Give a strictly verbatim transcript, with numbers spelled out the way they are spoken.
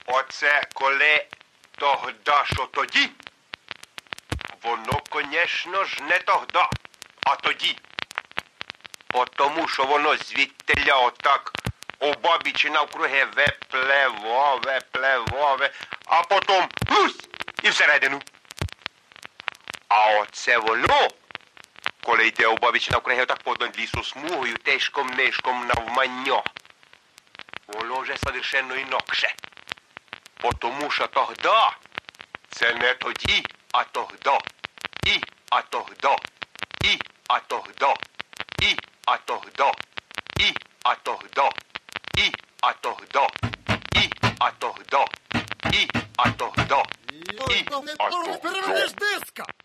Оце коли тогда, що тоді, воно, конечно ж, не тогда, а тоді. От тому, що воно звідтиля отак обабічі навкруги веплево, веплево, ве... а потім гусь і всередину. А оце воно, коли йде обабічі навкруги отак понад лісосмугою, тишком-нишком навмання, воно вже совершенно інакше. Потому що тогда це не тоді, а тогда. І, а тогда. І, а тогда. І, а тогда. І, а тогда. І, а тогда. І, а тогда. І, а тогда. І, а тогда. Перевернеш диска!